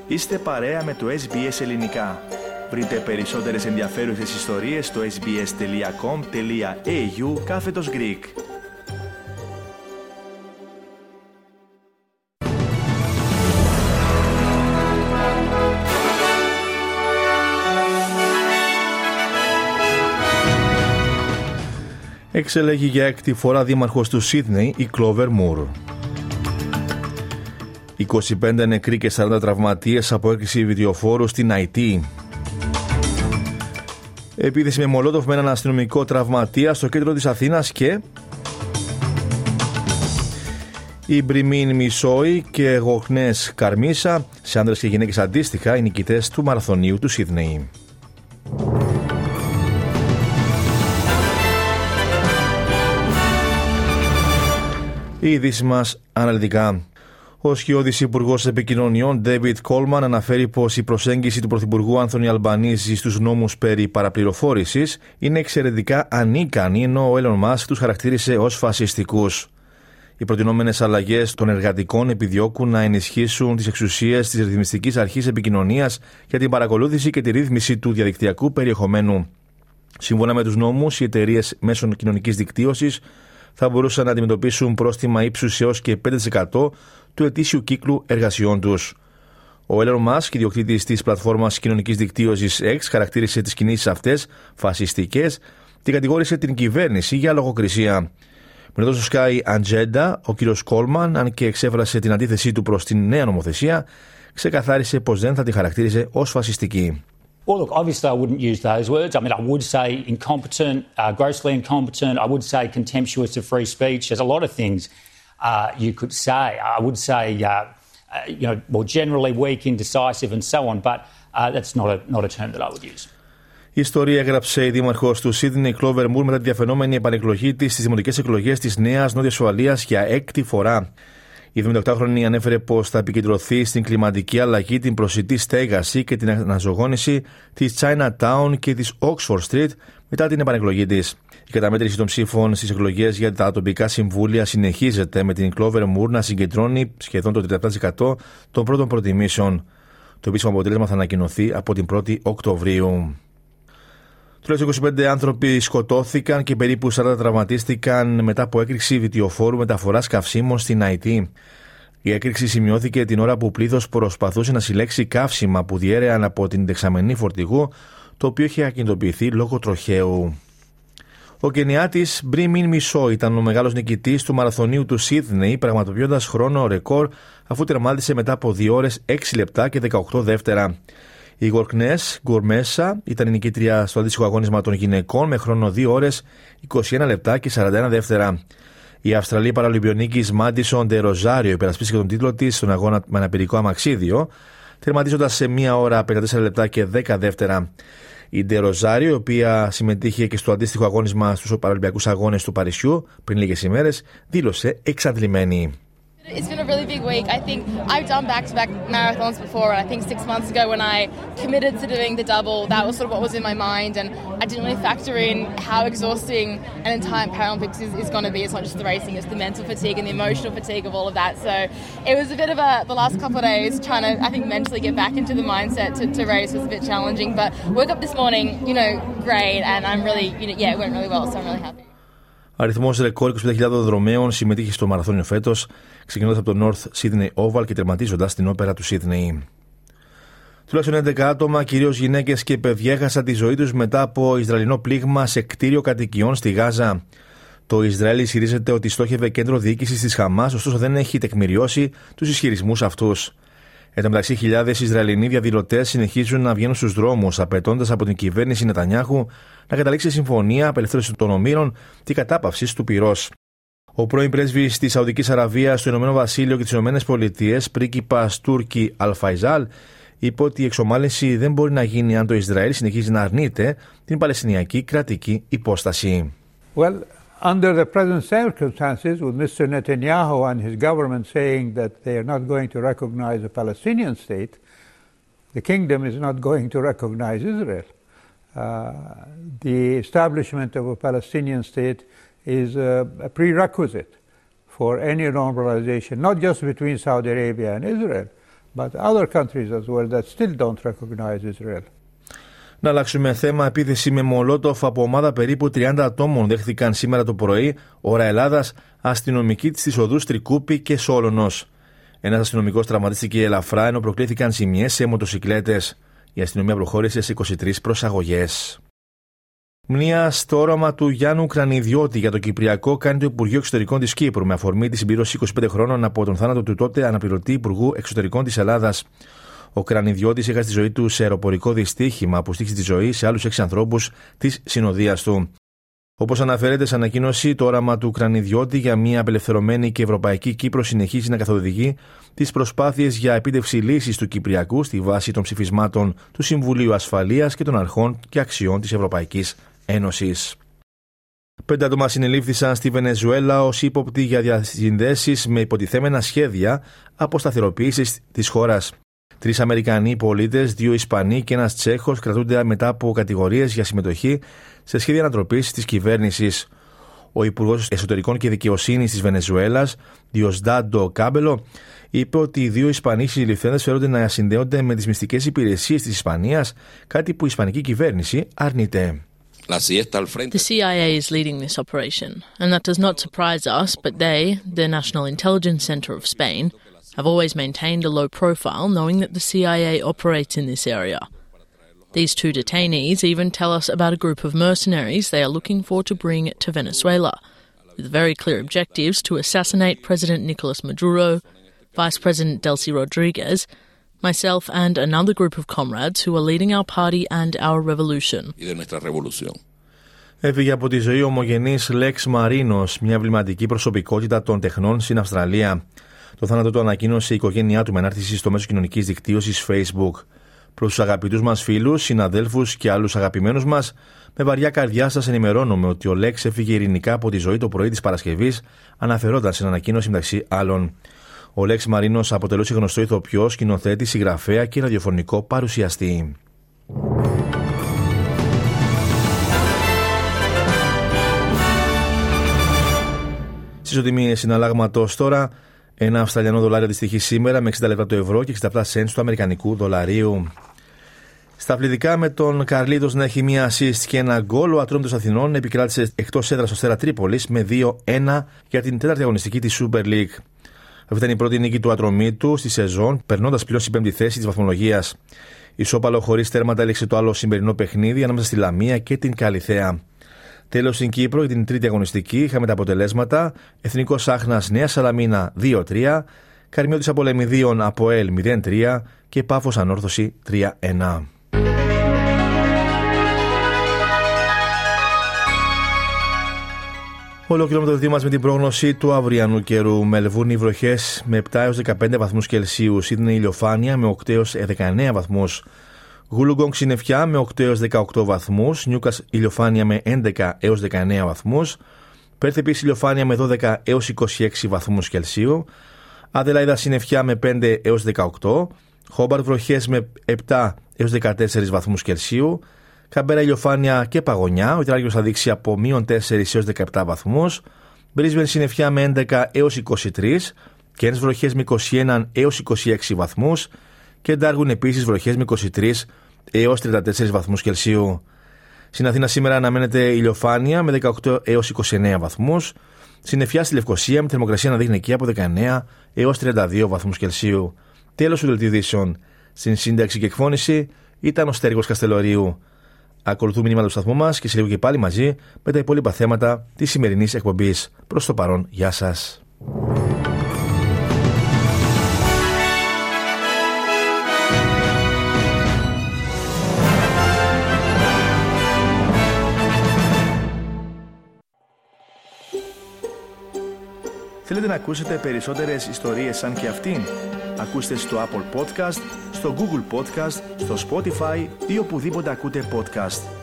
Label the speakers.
Speaker 1: Είστε παρέα με το SBS Ελληνικά. Βρείτε περισσότερες ενδιαφέρουσες ιστορίες στο sbs.com.au/Greek. Εξελέγει για έκτη φορά δήμαρχος του Σίδνεϊ η Κλόβερ Μουρ. 25 νεκροί και 40 τραυματίες από έκρηξη βιντεοφόρου στην Αϊτή. Επίθεση με μολότοφ με έναν αστυνομικό τραυματία στο κέντρο της Αθήνας και οι Μπριμίν Μισόη και Γοχνές Καρμίσα, σε άντρες και γυναίκες αντίστοιχα, οι νικητές του μαραθωνίου του Σίδνεϊ. Οι ειδήσεις μας αναλυτικά. Ο σκιώδης Υπουργός Επικοινωνιών David Coleman αναφέρει πως η προσέγγιση του Πρωθυπουργού Άνθονι Αλμπανίζη στους νόμους περί παραπληροφόρησης είναι εξαιρετικά ανίκανη, ενώ ο Elon Musk τους χαρακτήρισε ως φασιστικούς. Οι προτινόμενες αλλαγές των εργατικών επιδιώκουν να ενισχύσουν τις εξουσίες της Ρυθμιστικής Αρχής Επικοινωνίας για την παρακολούθηση και τη ρύθμιση του διαδικτυακού περιεχομένου. Σύμφωνα με τους νόμους, οι εταιρείες μέσων κοινωνικής δικτύωσης θα μπορούσαν να αντιμετωπίσουν πρόστιμα ύψους έως και 5% του ετήσιου κύκλου εργασιών τους. Ο Elon Musk, ιδιοκτήτης της πλατφόρμας κοινωνικής δικτύωσης X, χαρακτήρισε τις κινήσεις αυτές φασιστικές και κατηγόρησε την κυβέρνηση για λογοκρισία. Μετά στο Sky Agenda, ο κ. Coleman, αν και εξέφρασε την αντίθεσή του προς την νέα νομοθεσία, ξεκαθάρισε πως δεν θα τη χαρακτήριζε ως φασιστική.
Speaker 2: Well, look, obviously I wouldn't use those words. I mean, I would say incompetent, grossly incompetent. I would say contemptuous of free speech. There's a lot of things you could say. I would say, more generally weak, indecisive and so on, but that's not a term that I would use.
Speaker 1: Η ιστορία έγραψε η δήμαρχος του Σίδνεϊ, Κλόβερ Μουρ, μετά τη διαφαινόμενη επανεκλογή της στις δημοτικές εκλογές της Νέας Νότιας Ουαλίας για έκτη φορά. Η 78χρονη ανέφερε πως θα επικεντρωθεί στην κλιματική αλλαγή, την προσιτή στέγαση και την αναζωογόνηση της Chinatown και της Oxford Street μετά την επανεκλογή της. Η καταμέτρηση των ψήφων στις εκλογές για τα τοπικά συμβούλια συνεχίζεται, με την Κλόβερ Μουρ να συγκεντρώνει σχεδόν το 37% των πρώτων προτιμήσεων. Το επίσημο αποτέλεσμα θα ανακοινωθεί από την 1η Οκτωβρίου. Τουλάχιστον 25 άνθρωποι σκοτώθηκαν και περίπου 40 τραυματίστηκαν μετά από έκρηξη βιτιοφόρου μεταφοράς καυσίμων στην Αϊτή. Η έκρηξη σημειώθηκε την ώρα που ο πλήθος προσπαθούσε να συλλέξει καύσιμα που διέρεαν από την δεξαμενή φορτηγού, το οποίο είχε ακινητοποιηθεί λόγω τροχαίου. Ο Κενιάτης Μπριμίν Μισόη ήταν ο μεγάλος νικητής του μαραθωνίου του Σίδνεϊ, πραγματοποιώντας χρόνο ρεκόρ αφού τερμάτισε μετά από 2 ώρες 6 λεπτά και 18 δεύτερα. Η Γοχνές Γκουρμέσα ήταν η νικήτρια στο αντίστοιχο αγώνισμα των γυναικών με χρόνο 2 ώρες 21 λεπτά και 41 δεύτερα. Η Αυστραλή παραολυμπιονίκης Μάντισον Ντε Ροζάριο υπερασπίστηκε τον τίτλο της στον αγώνα με αναπηρικό αμαξίδιο, τερματίζοντας σε 1 ώρα 54 λεπτά και 10 δεύτερα. Η Ντε Ροζάριο, η οποία συμμετείχε και στο αντίστοιχο αγώνισμα στους παραολυμπιακούς αγώνες του Παρισιού πριν λίγες ημέρες, δήλωσε εξαντλημένη.
Speaker 3: It's been a really big week. I think I've done back-to-back marathons before, and I think 6 months ago when I committed to doing the double, that was sort of what was in my mind, and I didn't really factor in how exhausting an entire Paralympics is going to be. It's not just the racing, it's the mental fatigue and the emotional fatigue of all of that. So it was a bit of the last couple of days trying to, I think, mentally get back into the mindset to race was a bit challenging, but woke up this morning, great, and I'm really, it went really well, so I'm really happy.
Speaker 1: Αριθμός ρεκόρ 25.000 δρομέων συμμετείχε στο μαραθώνιο φέτος, ξεκινώντας από το North Sydney Oval και τερματίζοντας την όπερα του Σίδνεϊ. Τουλάχιστον 11 άτομα, κυρίως γυναίκες και παιδιά, έχασαν τη ζωή τους μετά από Ισραηλινό πλήγμα σε κτίριο κατοικιών στη Γάζα. Το Ισραήλ ισχυρίζεται ότι στόχευε κέντρο διοίκησης της Χαμάς, ωστόσο δεν έχει τεκμηριώσει τους ισχυρισμούς αυτούς. Εν τω μεταξύ, χιλιάδες Ισραηλινοί διαδηλωτές συνεχίζουν να βγαίνουν στους δρόμους, απαιτώντας από την κυβέρνηση Νετανιάχου να καταλήξει συμφωνία απελευθέρωσης των ομήρων και κατάπαυσης του πυρός. Ο πρώην πρέσβης της Σαουδικής Αραβίας στο Ηνωμένο Βασίλειο και τις Ηνωμένες Πολιτείες, πρίγκιπας Τούρκη Αλ-Φαϊζάλ, είπε ότι η εξομάλυνση δεν μπορεί να γίνει αν το Ισραήλ συνεχίζει να αρνείται την Παλαιστινιακή κρατική υπόσταση.
Speaker 4: Well, under the present circumstances, with Mr. Netanyahu and his government saying that they are not going to recognize a Palestinian state, the kingdom is not going to recognize Israel. The establishment of a Palestinian state is a prerequisite for any normalization, not just between Saudi Arabia and Israel, but other countries as well that still don't recognize Israel.
Speaker 1: Να αλλάξουμε θέμα. Επίθεση με μολότοφ από ομάδα περίπου 30 ατόμων δέχθηκαν σήμερα το πρωί, ώρα Ελλάδας, αστυνομικοί της οδούς Τρικούπη και Σόλωνος. Ένας αστυνομικός τραυματίστηκε ελαφρά ενώ προκλήθηκαν ζημιές σε μοτοσικλέτες. Η αστυνομία προχώρησε σε 23 προσαγωγές. Μνήα στο όραμα του Γιάννου Κρανιδιώτη για το Κυπριακό κάνει το Υπουργείο Εξωτερικών της Κύπρου με αφορμή τη συμπλήρωση 25 χρόνων από τον θάνατο του τότε αναπληρωτή Υπουργού Εξωτερικών της Ελλάδας. Ο Κρανιδιώτης έχασε τη ζωή του σε αεροπορικό δυστύχημα που στήχησε τη ζωή σε άλλους 6 ανθρώπους της συνοδείας του. Όπως αναφέρεται σε ανακοίνωση, το όραμα του Κρανιδιώτη για μια απελευθερωμένη και ευρωπαϊκή Κύπρο συνεχίζει να καθοδηγεί τις προσπάθειες για επίτευξη λύσης του Κυπριακού στη βάση των ψηφισμάτων του Συμβουλίου Ασφαλείας και των αρχών και αξιών της Ευρωπαϊκής Ένωσης. 5 άτομα συνελήφθησαν στη Βενεζουέλα ως ύποπτοι για διασυνδέσεις με υποτιθέμενα σχέδια αποσταθεροποίησης της χώρας. 3 Αμερικανοί πολίτες, 2 Ισπανοί και ένας Τσέχος κρατούνται μετά από κατηγορίες για συμμετοχή σε σχέδια ανατροπής της κυβέρνησης. Ο Υπουργός Εσωτερικών και Δικαιοσύνης της Βενεζουέλας, Διοσδάντο Κάμπελο, είπε ότι οι 2 Ισπανοί συλληφθέντες φέρονται να συνδέονται με τις μυστικές υπηρεσίες της Ισπανίας, κάτι που η Ισπανική κυβέρνηση αρνείται.
Speaker 5: The CIA is leading this operation, and that does not surprise us, but they, the National Intelligence Center of Spain, have always maintained a low profile, knowing that the CIA operates in this area. These 2 detainees even tell us about a group of mercenaries they are looking for to bring to Venezuela, with very clear objectives to assassinate President Nicolas Maduro, Vice President Delcy Rodriguez, myself and another group of comrades who are leading our party and our revolution.
Speaker 1: Έφυγε από τη ζωή ο ομογενής Λέξ Μαρίνος, μια εμβληματική προσωπικότητα των τεχνών στην Αυστραλία. Το θάνατο του ανακοίνωσε η οικογένειά του με ανάρτηση στο μέσο κοινωνικής δικτύωσης Facebook. Προς τους αγαπητούς μας φίλους, συναδέλφους και άλλους αγαπημένους μας, με βαριά καρδιά σας ενημερώνουμε ότι ο Λέξ έφυγε ειρηνικά από τη ζωή το πρωί της Παρασκευής, αναφερόταν σε ανακοίνωση μεταξύ άλλων. Ο Λέξ Μαρίνος αποτελούσε γνωστό ηθοποιό, σκηνοθέτη, συγγραφέα και ραδιοφωνικό παρουσιαστή. Στις ισοτιμίες συναλλάγματος τώρα, ένα Αυστραλιανό δολάριο αντιστοιχεί σήμερα με 60 λεπτά το ευρώ και 67 σέντς του αμερικανικού δολαρίου. Στα αθλητικά, με τον Καρλίτος να έχει μία assist και ένα γκολ, ο Ατρόμητος Αθηνών επικράτησε εκτός έδρας στο Αστέρα Τρίπολης με 2-1 για την 4η αγωνιστική της Super League. Αυτή ήταν η πρώτη νίκη του Ατρομήτου στη σεζόν, περνώντας πλέον στην 5η θέση της βαθμολογίας. Ισόπαλο χωρίς τέρματα έλεξε το άλλο σημερινό παιχνίδι ανάμεσα στη Λαμία και την Καλιθέα. Τέλος στην Κύπρο για την 3η αγωνιστική είχαμε τα αποτελέσματα: Εθνικός Άχνας Νέα Σαλαμίνα 2-3, Καρμιώτης Απολεμιδίων ΑΠΟΕΛ 0-3 και Πάφος Ανόρθωση 3-1. Ολοκληρώνουμε το δίκτυο μας με την πρόγνωση του αυριανού καιρού. Μελβούρνη βροχές με 7 έως 15 βαθμούς Κελσίου. Σίδνεϊ ηλιοφάνεια με 8 έως 19 βαθμούς. Γουλουγκόγκ συννεφιά με 8 έως 18 βαθμούς. Νιούκας ηλιοφάνεια με 11 έως 19 βαθμούς. Πέρθ επίσης ηλιοφάνεια με 12 έως 26 βαθμούς Κελσίου. Αδελάιδα συννεφιά με 5 έως 18. Χόμπαρτ βροχές με 7 έως 14 βαθμούς Κελσίου. Καμπέρα ηλιοφάνεια και παγωνιά. Ο υδράγιος θα δείξει από -4 έως 17 βαθμούς. Μπρίσμπεν συννεφιά με 11 έως 23. Κέρνς βροχές με 21 έως 26 βαθμούς. Και Ντάργουν επίσης βροχές με 23 έως 34 βαθμούς Κελσίου. Στην Αθήνα σήμερα αναμένεται ηλιοφάνεια με 18 έως 29 βαθμούς. Συννεφιά στη Λευκοσία με θερμοκρασία να δείχνει εκεί από 19 έως 32 βαθμούς Κελσίου. Τέλος του δελτίου ειδήσεων. Στην σύνταξη και εκφώνηση ήταν ο Στέργος Καστελορίου. Ακολουθούν μηνύματα του σταθμού μας και σε λίγο και πάλι μαζί με τα υπόλοιπα θέματα της σημερινής εκπομπής. Προς το παρόν, γεια σας. Θέλετε να ακούσετε περισσότερες ιστορίες σαν και αυτήν? Ακούστε στο Apple Podcast, στο Google Podcast, στο Spotify ή οπουδήποτε ακούτε podcast.